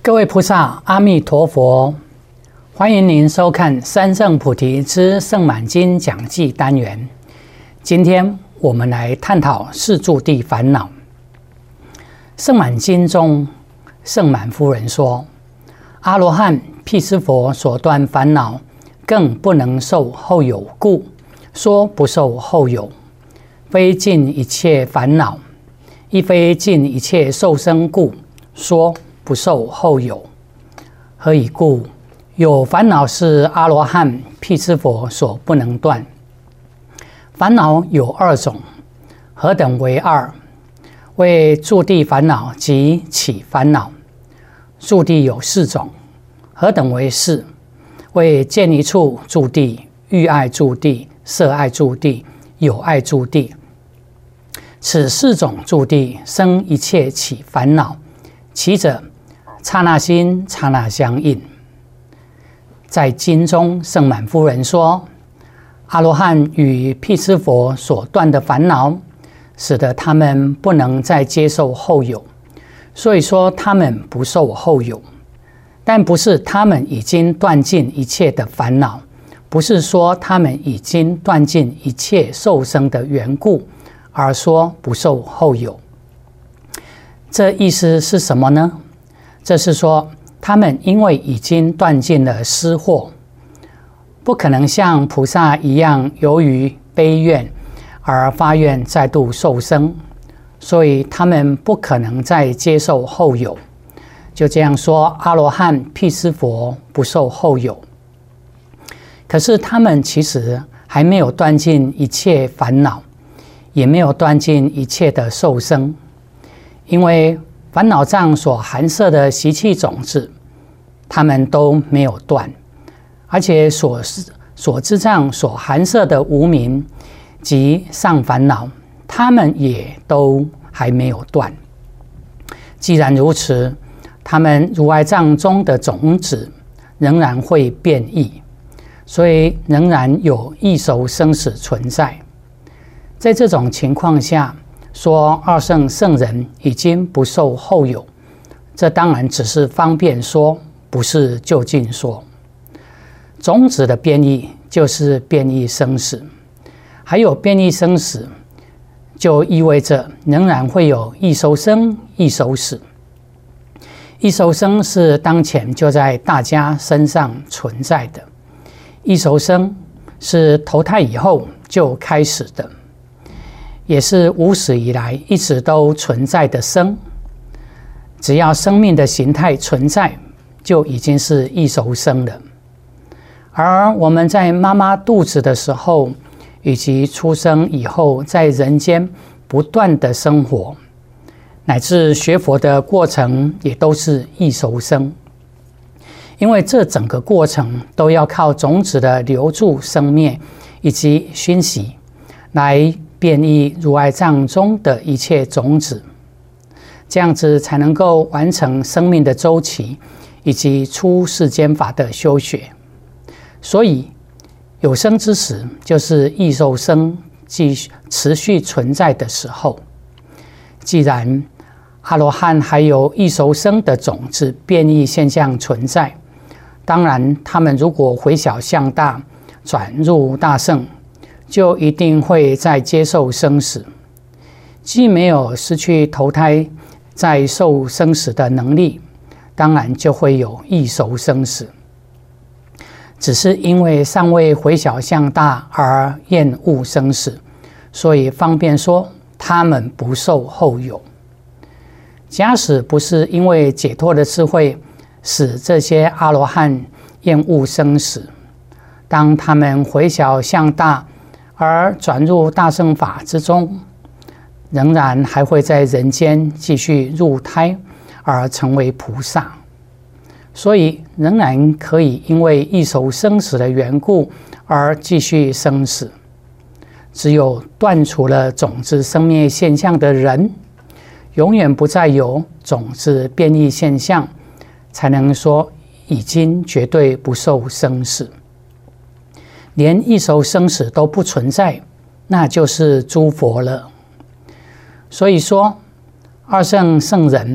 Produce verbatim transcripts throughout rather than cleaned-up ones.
各位菩萨，阿弥陀佛！欢迎您收看《三圣菩提之圣满经讲记》单元。今天我们来探讨四住地烦恼。圣满经中，圣满夫人说：“阿罗汉、辟支佛所断烦恼，更不能受后有故，说不受后有。非尽一切烦恼，亦非尽一切受生故，说不受后有。何以故？有烦恼是阿罗汉、辟支佛所不能断。烦恼有二种，何等为二？为住地烦恼及起烦恼。住地有四种，何等为四？为见一处住地、欲爱住地、色爱住地、有爱住地。此四种住地生一切起烦恼，其者刹那心刹那相应。在经中，圣满夫人说，阿罗汉与辟支佛所断的烦恼，使得他们不能再接受后有，所以说他们不受后有。但不是他们已经断尽一切的烦恼，不是说他们已经断尽一切受生的缘故，而说不受后有。这意思是什么呢？这是说他们因为已经断尽了私货，不可能像菩萨一样由于悲愿而发愿再度受生，所以他们不可能再接受后有。就这样说，阿罗汉、辟支佛不受后有。可是他们其实还没有断尽一切烦恼，也没有断尽一切的受生，因为烦恼障所含摄的习气种子，他们都没有断，而且所所知障所含摄的无明及上烦恼，他们也都还没有断。既然如此，他们如来藏中的种子仍然会变异，所以仍然有异熟生死存在。在这种情况下，说二圣圣人已经不受后有，这当然只是方便说，不是究竟说。种子的变异就是变异生死，还有变异生死，就意味着仍然会有异熟生、异熟死。异熟生是当前就在大家身上存在的，异熟生是投胎以后就开始的，也是无始以来一直都存在的生。只要生命的形态存在，就已经是异熟生了。而我们在妈妈肚子的时候，以及出生以后在人间不断的生活，乃至学佛的过程，也都是异熟生。因为这整个过程都要靠种子的留住生灭以及熏习，来变异如来藏中的一切种子，这样子才能够完成生命的周期以及出世间法的修学。所以有生之时，就是异熟生继续持续存在的时候。既然阿罗汉还有异熟生的种子变异现象存在，当然他们如果回小向大，转入大圣，就一定会再接受生死，既没有失去投胎再受生死的能力，当然就会有异熟生死。只是因为尚未回小向大而厌恶生死，所以方便说他们不受后有。假使不是因为解脱的智慧使这些阿罗汉厌恶生死，当他们回小向大而转入大乘法之中，仍然还会在人间继续入胎而成为菩萨，所以仍然可以因为异熟生死的缘故而继续生死。只有断除了种子生灭现象的人，永远不再有种子变异现象，才能说已经绝对不受生死。连异熟生死都不存在，那就是诸佛了。所以说二圣圣人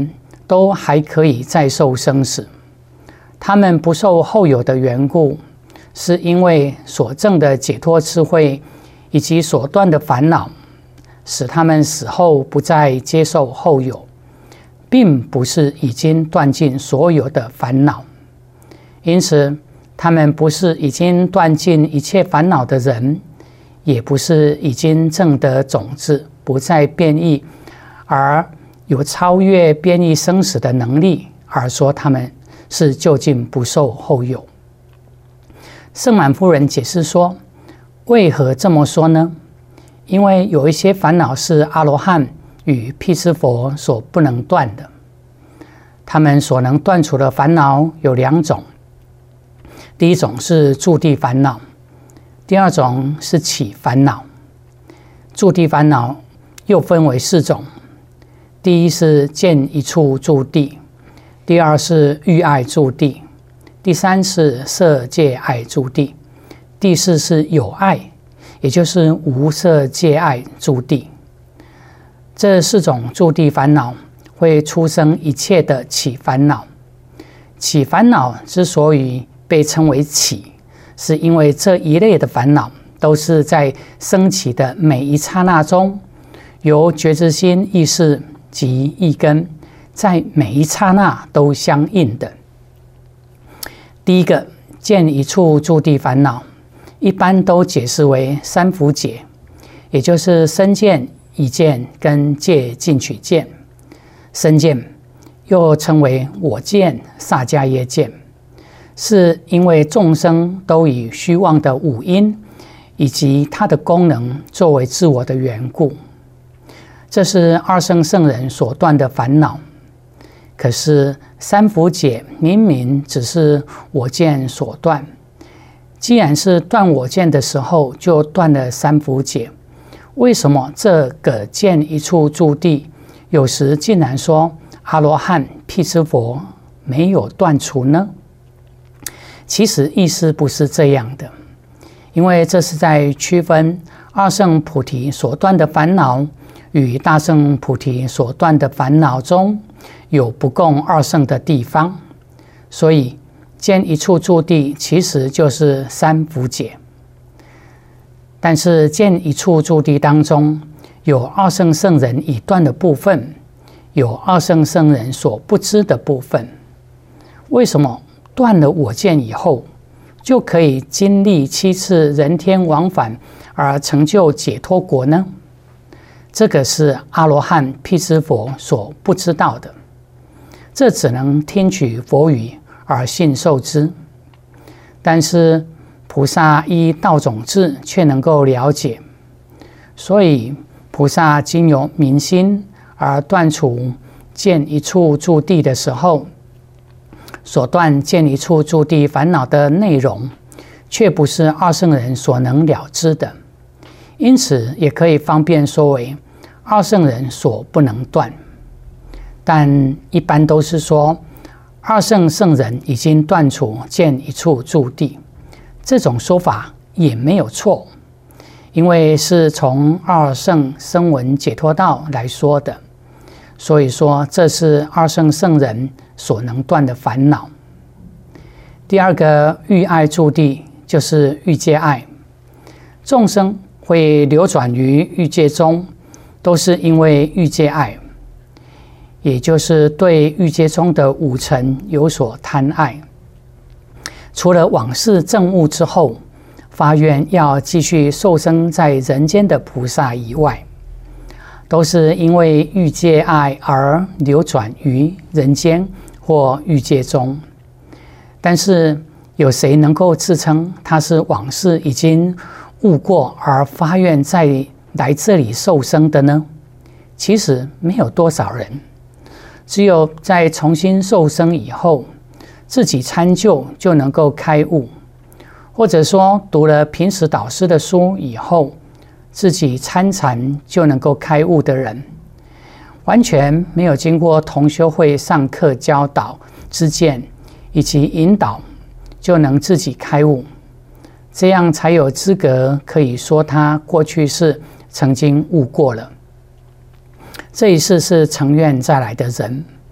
都还可以再受生死。他们不受后有的缘故，是因为所证的解脱智慧以及所断的烦恼，使他们死后不再接受后有，并不是已经断尽所有的烦恼。因此，他们不是已经断尽一切烦恼的人，也不是已经证得种子不再变异，而有超越变异生死的能力，而说他们是究竟不受后有。圣满夫人解释说，为何这么说呢？因为有一些烦恼是阿罗汉与辟支佛所不能断的。他们所能断除的烦恼有两种，第一种是住地烦恼，第二种是起烦恼。住地烦恼又分为四种，第一是见一处住地，第二是欲爱住地，第三是色界爱住地，第四是有爱，也就是无色界爱住地。这四种住地烦恼会出生一切的起烦恼。起烦恼之所以被称为起，是因为这一类的烦恼都是在升起的每一刹那中，由觉知心意识及意根在每一刹那都相应的。第一个见一处住地烦恼，一般都解释为三伏解，也就是身见、意见跟戒进取见。身见又称为我见、萨迦耶见，是因为众生都以虚妄的五阴以及它的功能作为自我的缘故，这是二圣圣人所断的烦恼。可是三伏解明明只是我见所断，既然是断我见的时候就断了三伏解，为什么这个见一处住地有时竟然说阿罗汉、辟支佛没有断除呢？其实意思不是这样的，因为这是在区分二圣菩提所断的烦恼与大圣菩提所断的烦恼中有不共二圣的地方，所以见一处住地其实就是三伏解。但是见一处住地当中有二圣圣人已断的部分，有二圣圣人所不知的部分。为什么断了我见以后，就可以经历七次人天往返而成就解脱国呢？这个是阿罗汉、辟支佛所不知道的，这只能听取佛语而信受之。但是菩萨依道种智却能够了解，所以菩萨经由明心而断除见一处住地的时候，所断见一处住地烦恼的内容，却不是二圣人所能了知的，因此也可以方便说为二圣人所不能断。但一般都是说二圣圣人已经断除见一处住地，这种说法也没有错，因为是从二圣声闻解脱道来说的，所以说这是二圣圣人所能断的烦恼。第二个欲爱住地就是欲界爱，众生会流转于欲界中，都是因为欲界爱，也就是对欲界中的五尘有所贪爱。除了往世证悟之后发愿要继续受生在人间的菩萨以外，都是因为欲界爱而流转于人间或欲界中。但是有谁能够自称他是往世已经悟过而发愿再来这里受生的呢？其实没有多少人，只有在重新受生以后，自己参究就能够开悟，或者说读了平时导师的书以后，自己参禅就能够开悟的人，完全没有经过同修会上课教导知见以及引导，就能自己开悟，这样才有资格可以说他过去是曾经悟过了。这一世是成愿再来的人，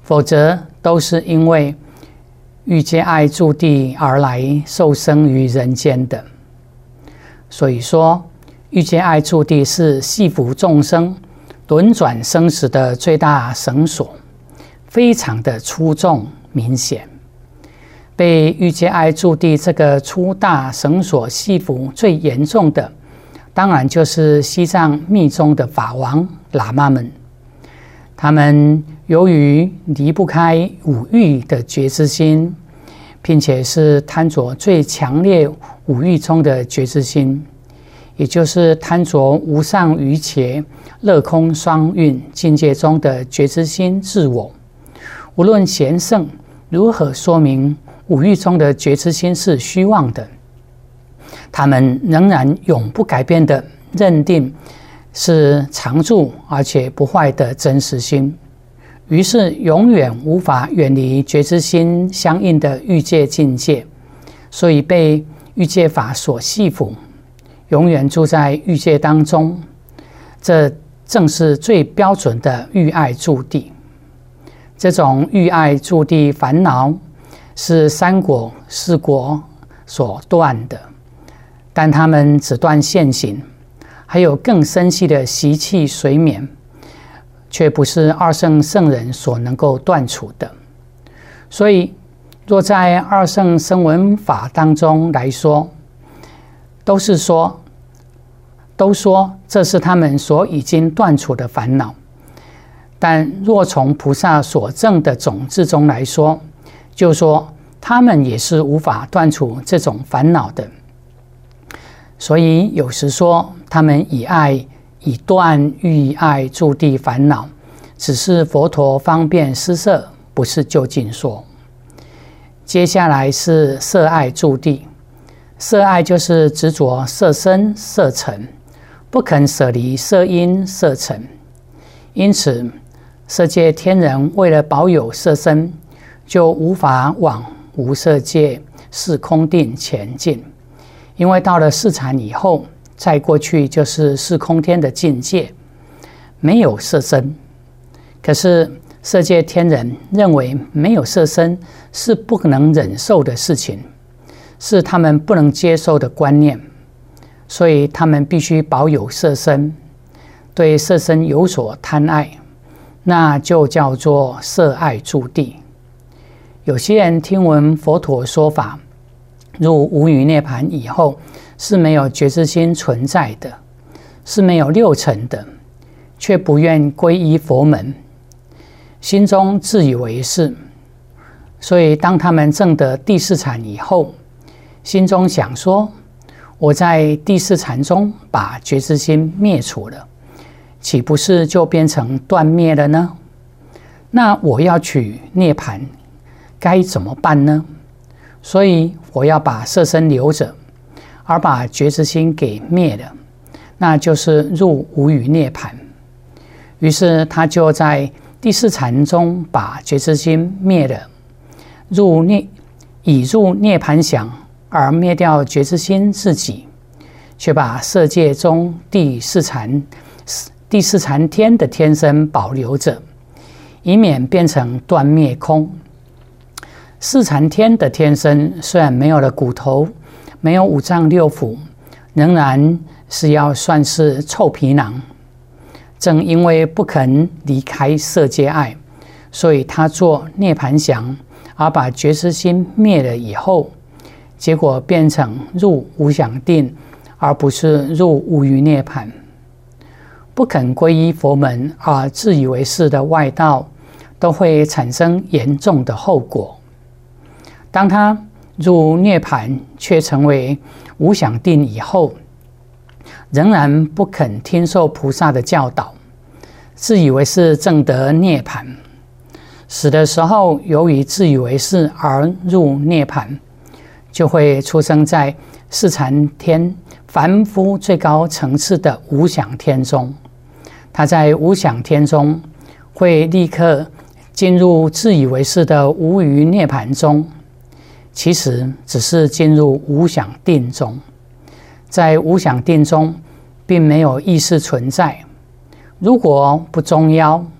否则都是因为欲界爱助地而来受生于人间的。所以说，欲界爱助地是系缚众生轮转生死的最大绳索，非常的粗重明显。被欲界爱助地这个粗大绳索系缚最严重的，当然就是西藏密宗的法王喇嘛们。他们由于离不开五欲的觉知心，并且是贪着最强烈五欲中的觉知心，也就是贪着无上瑜伽乐空双运境界中的觉知心自我。无论贤圣如何说明五欲中的觉知心是虚妄的，他们仍然永不改变的认定是常住而且不坏的真实心，于是永远无法远离觉知心相应的欲界境界，所以被欲界法所系缚，永远住在欲界当中。这正是最标准的欲爱助地。这种欲爱助地烦恼是三果四果所断的，但他们只断现行，还有更深细的习气随眠，却不是二圣圣人所能够断除的。所以若在二圣声闻法当中来说，都是说都说这是他们所已经断除的烦恼，但若从菩萨所证的种智中来说，就说他们也是无法断除这种烦恼的。所以有时说他们以爱以断欲爱助地烦恼，只是佛陀方便施设，不是究竟说。接下来是色爱助地。色爱就是执着色身色尘，不肯舍离色因色尘，因此色界天人为了保有色身，就无法往无色界是空定前进，因为到了四禅以后，再过去就是四空天的境界，没有色身。可是色界天人认为没有色身是不能忍受的事情，是他们不能接受的观念，所以他们必须保有色身，对色身有所贪爱，那就叫做色爱助地。有些人听闻佛陀说法，入无余涅槃以后是没有觉知心存在的，是没有六尘的，却不愿皈依佛门，心中自以为是。所以当他们证得第四禅以后，心中想说，我在第四禅中把觉知心灭除了，岂不是就变成断灭了呢？那我要取涅槃该怎么办呢？所以我要把色身留着，而把觉知心给灭了，那就是入无余涅槃。于是他就在第四禅中把觉知心灭了，入涅以入涅槃想而灭掉觉知心自己，却把色界中第四禅第四禅天的天身保留着，以免变成断灭空。四禅天的天身虽然没有了骨头，没有五脏六腑，仍然是要算是臭皮囊。正因为不肯离开色界爱，所以他做涅槃想，而把觉知心灭了以后，结果变成入无想定，而不是入无余涅槃。不肯皈依佛门而自以为是的外道，都会产生严重的后果。当他入涅槃却成为无想定以后，仍然不肯听受菩萨的教导，自以为是证得涅槃。死的时候由于自以为是而入涅槃，就会出生在四禅天凡夫最高层次的无想天中。他在无想天中会立刻进入自以为是的无余涅槃中，其实只是进入无想定中。在无想定中并没有意识存在，如果不中夭，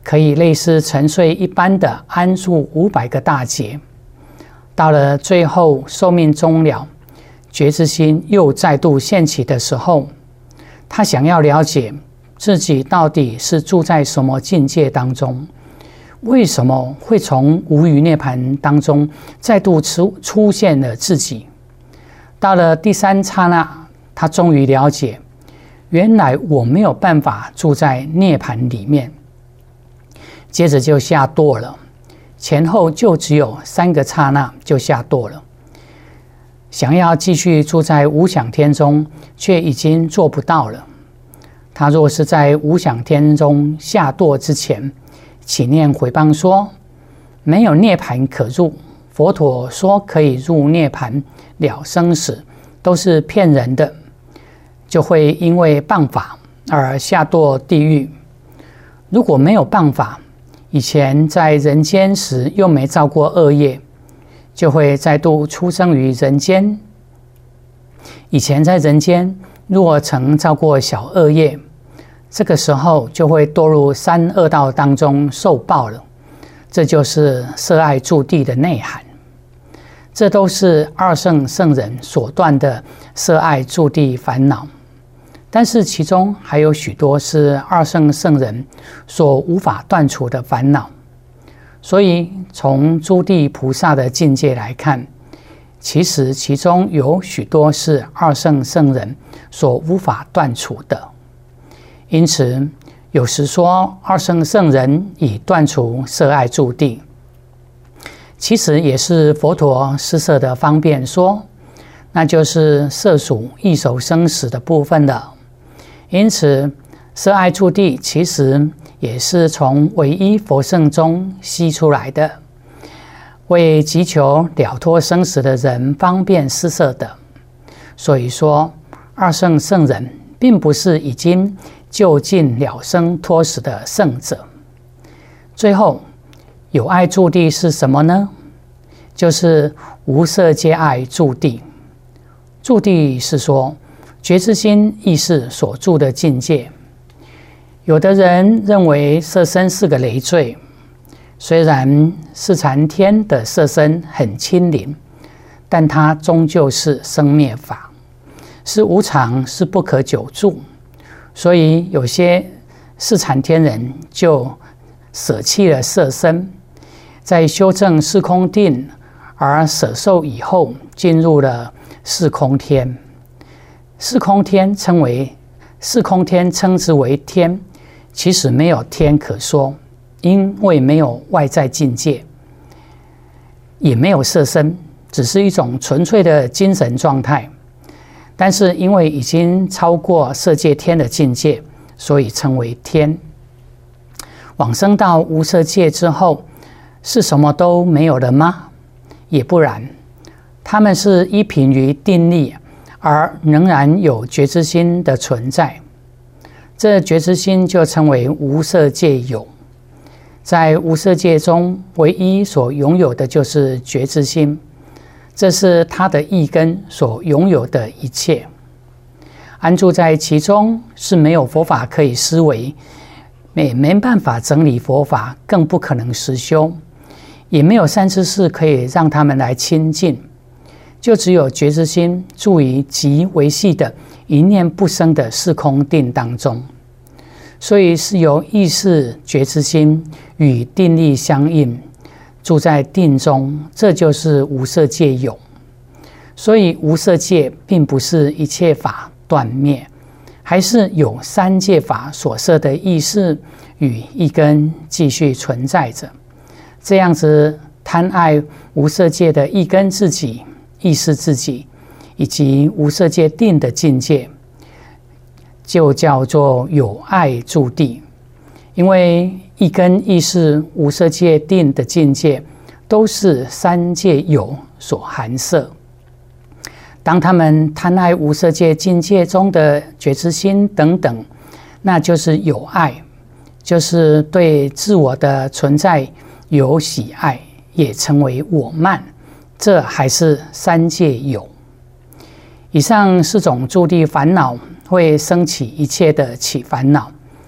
可以类似沉睡一般的安住五百个大劫。到了最后寿命终了，觉知心又再度现起的时候，他想要了解自己到底是住在什么境界当中，为什么会从无余涅槃当中再度出出现了自己。到了第三刹那，他终于了解，原来我没有办法住在涅槃里面。接着就下堕了，前后就只有三个刹那就下堕了。想要继续住在无想天中，却已经做不到了。他若是在无想天中下堕之前起念毁谤说没有涅槃可入，佛陀说可以入涅槃了生死，都是骗人的，就会因为谤法而下堕地狱。如果没有谤法，以前在人间时又没造过恶业，就会再度出生于人间。以前在人间若曾造过小恶业，这个时候就会堕入三恶道当中受报了。这就是色爱住地的内涵。这都是二圣圣人所断的色爱住地烦恼，但是其中还有许多是二圣圣人所无法断除的烦恼。所以从诸地菩萨的境界来看，其实其中有许多是二圣圣人所无法断除的。因此有时说二圣圣人已断除色爱住地，其实也是佛陀施设的方便说，那就是色属异熟生死的部分了。因此色爱住地其实也是从唯一佛圣中析出来的，为急求了脱生死的人方便施设的。所以说二圣圣人并不是已经就近了生脱死的圣者。最后有爱住地是什么呢？就是无色界爱住地。住地是说觉知心意识所住的境界。有的人认为色身是个累赘，虽然四禅天的色身很轻灵，但它终究是生灭法，是无常，是不可久住。所以有些四禅天人就舍弃了色身，在修正四空定而舍受以后，进入了四空天。四空天称为四空天称之为天，其实没有天可说，因为没有外在境界，也没有色身，只是一种纯粹的精神状态。但是因为已经超过色界天的境界，所以称为天。往生到无色界之后，是什么都没有了吗？也不然，他们是依凭于定力，而仍然有觉知心的存在。这觉知心就称为无色界有。在无色界中，唯一所拥有的就是觉知心，这是他的意根所拥有的一切。安住在其中是没有佛法可以思维，也没办法整理佛法，更不可能实修，也没有善知识可以让他们来亲近，就只有觉知心住于极微细的一念不生的四空定当中。所以是由意识觉知心与定力相应，住在定中，这就是无色界有。所以无色界并不是一切法断灭，还是有三界法所设的意识与一根继续存在着。这样子贪爱无色界的一根自己、意识自己，以及无色界定的境界，就叫做有爱住地。因为一根意识、无色界定的境界都是三界有所含摄。当他们贪爱无色界境界中的觉知心等等，那就是有爱，就是对自我的存在有喜爱，也称为我慢，这还是三界有。以上四种住地烦恼会生起一切的起烦恼，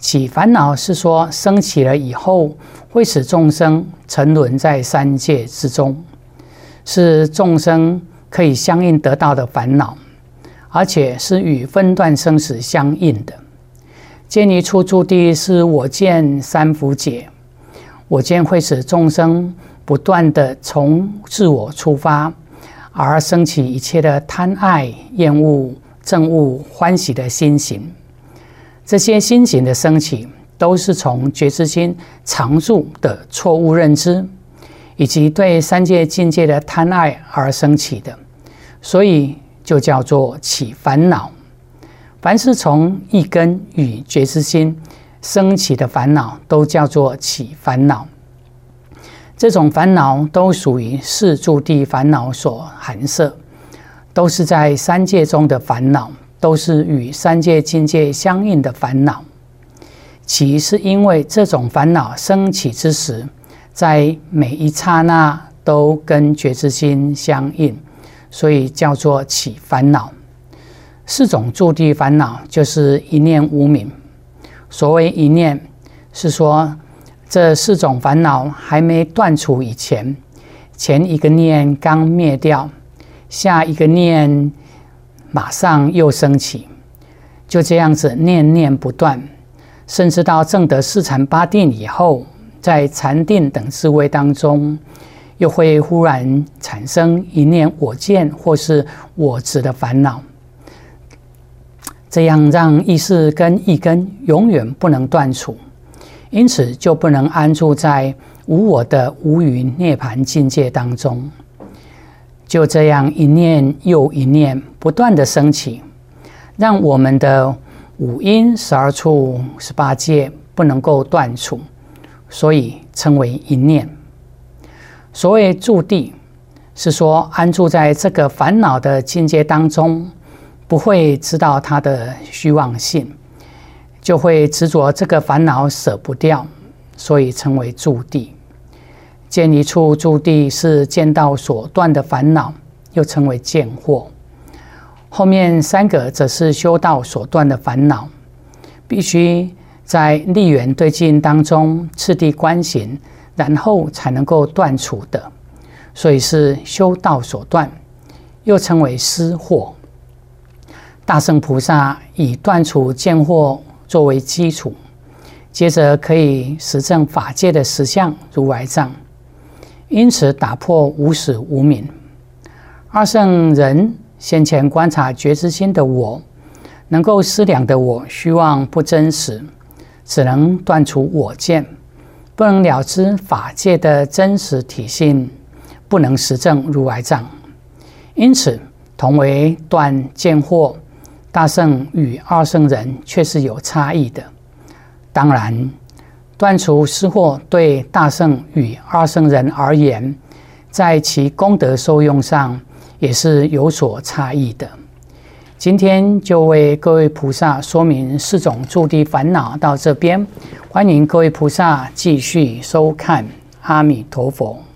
起烦恼是说升起了以后，会使众生沉沦在三界之中，是众生可以相应得到的烦恼，而且是与分段生死相应的。见一处住地是我见三伏解，我见会使众生不断的从自我出发，而生起一切的贪爱、厌恶、憎恶、欢喜的心行。这些心行的升起，都是从觉知心常住的错误认知，以及对三界境界的贪爱而升起的，所以就叫做起烦恼。凡是从意根与觉知心升起的烦恼，都叫做起烦恼。这种烦恼都属于四住地烦恼所含摄，都是在三界中的烦恼，都是与三界境界相应的烦恼。起是因为这种烦恼升起之时，在每一刹那都跟觉知心相应，所以叫做起烦恼。四种住地烦恼就是一念无明。所谓一念，是说这四种烦恼还没断除以前，前一个念刚灭掉，下一个念马上又升起，就这样子念念不断，甚至到证得四禅八定以后，在禅定等智慧当中，又会忽然产生一念我见或是我执的烦恼，这样让意识跟意根永远不能断除，因此就不能安住在无我的无余涅槃境界当中。就这样一念又一念不断的升起，让我们的五阴十二处十八界不能够断除，所以称为一念。所谓住地，是说安住在这个烦恼的境界当中，不会知道它的虚妄性，就会执着这个烦恼舍不掉，所以称为住地。见一处住地是见到所断的烦恼，又称为见惑。后面三个则是修道所断的烦恼，必须在立缘对境当中次第观行，然后才能够断除的，所以是修道所断，又称为思惑。大乘菩萨以断除见惑作为基础，接着可以实证法界的实相如来藏，因此打破无始无明。二圣人先前观察觉知心的我，能够思量的我虚妄不真实，只能断除我见，不能了知法界的真实体性，不能实证如来藏。因此同为断见惑，大圣与二圣人却是有差异的。当然，断除思惑对大圣与二圣人而言，在其功德受用上也是有所差异的。今天就为各位菩萨说明四种住地烦恼到这边，欢迎各位菩萨继续收看。阿弥陀佛。